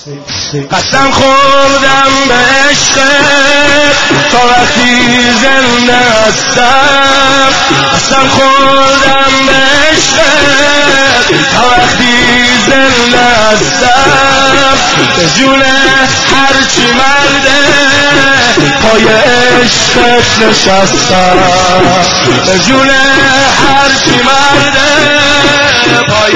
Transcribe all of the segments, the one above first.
قسم خوردم به عشقت تا وقتی زنده هستم. قسم خوردم به عشقت تا وقتی زنده هستم. به جون هرچی مرده پای عشقت نشستم. به جون هرچی مرده پای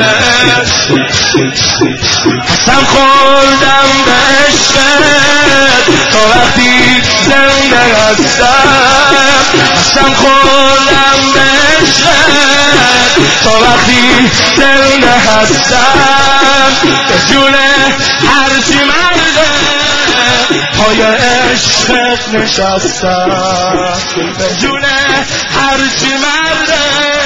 قسم خوردم به عشقت تا وقتی زنده هستم. قسم خوردم به عشقت تا وقتی زنده هستم. به جون هرچی مرده پای عشقت نشستم. به جون هرچی مرده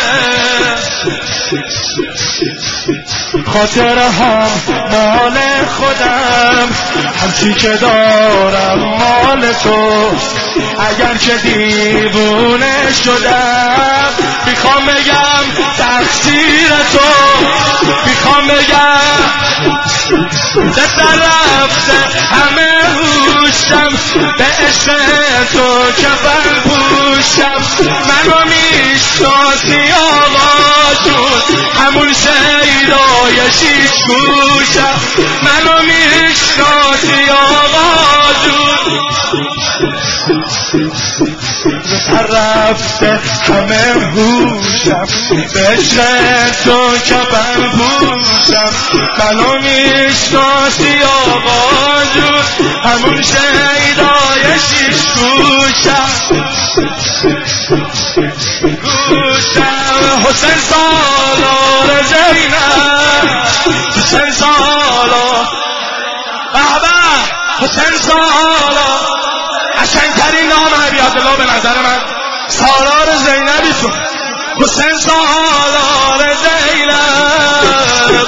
خاطره هم مال خودم، همچی که دارم مال تو. اگر که دیوونه شدم میخوام بگم تقصیر تو. میخوام بگم دستم رفته همه هوشم، به عشق تو کفن پوشم. منو میشناسی آقا جون، همون شیدای شیش گوشم. منو میشناسی آقا جون، رفته همه هوشم، به عشق تو کفن پوشم. منو میشناسی آقا جون، همون شیدای شیش گوشم. حسین سالار زینب، حسین سالار بابا، حسین سالار قشنگترین نام عبیدالله به نظر من سالار زینبی تو. حسین سالار زینب.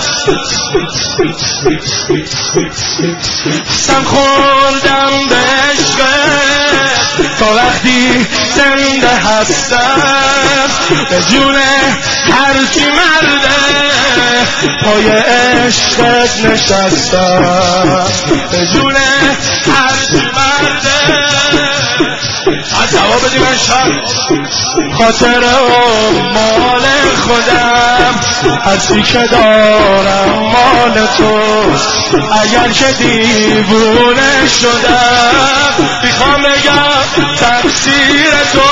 قسم خوردم به عشقت تا وقتی زنده هستم. به جون هرچی مرده پای عشقت نشستم. به جون هرچی مرده از جواب بدی من شد. خاطره مال خودم، هرچی که دارم مال تو. اگر که دیوونه شدم میخوام بگم تقصیر تو.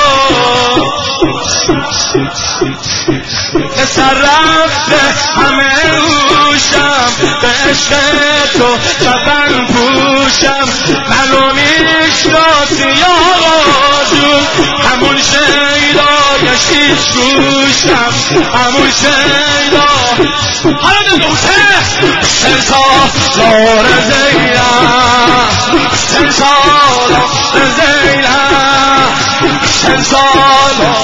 سر رفته همه روشم، به عشق تو کفن پوشم. منو میشناسی آقا جون، همون شیدای شیش گوشم. همون شیدا حالا به دوسته سالار زینب، سالار زینب، سالار.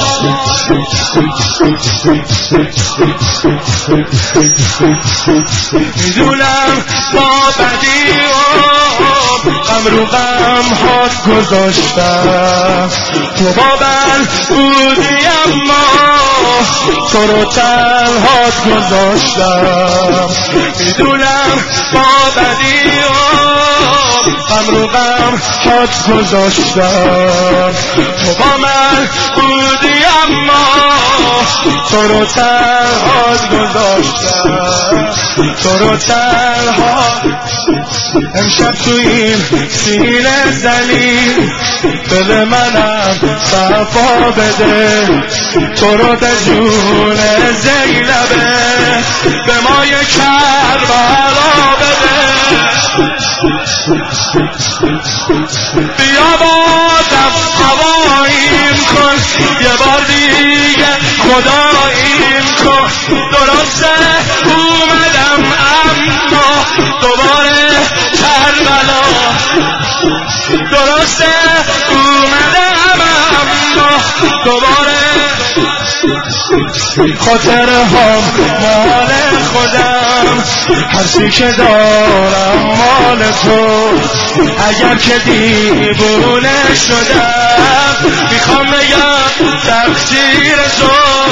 میدونم با بدیام غم رو غم هات گذاشتم. تو با من بودی اما تو رو تنهات گذاشتم. میدونم با بدیام غم رو غم هات گذاشتم. تو با من بودی اما تو رو تنهات گذاشتم. تو رو تنها امشب تو این سینه زلیل دل منم صفا بده. تو رو در جون زینبه به مای کربلا بده. بیا بازم هواییم کن یه بار دیگه خداییم کن. درسته اومدم اما دوباره کربلا. درسته اومدم اما دوباره. خاطره هم مال خودم، هرچی که دارم مال تو اگر که دیوونه شدم میخوام بگم تقصیر تو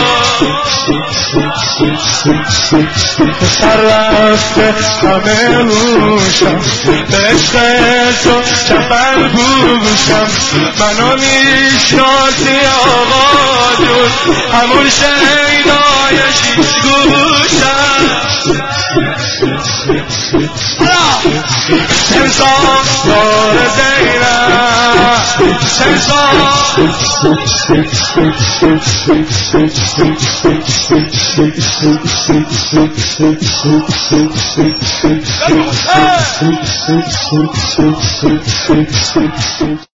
سر رفته همه روشم به عشق تو کفن بوشم منو میشناسی آقا جون همون شیدای شیش گوشم سمسان دار زینب سمسان